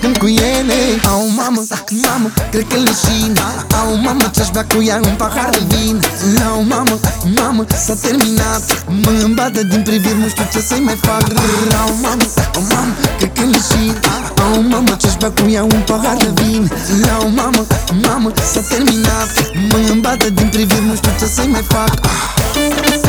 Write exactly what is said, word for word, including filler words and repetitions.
când cu ele. Au mamă, mamă, cred că leșină. Au mamă, ce-aș bea cu ea un pahar de vin. Au mamă, mamă, s-a terminat. Mă îmbată din priviri, nu știu ce să-i mai fac. Au mamă, mamă, cred că leșină. Au mamă, ce-aș bea cu ea un pahar de vin. Au mamă, mamă, s-a terminat. Mă îmbată din priviri, nu știu ce să-i mai fac.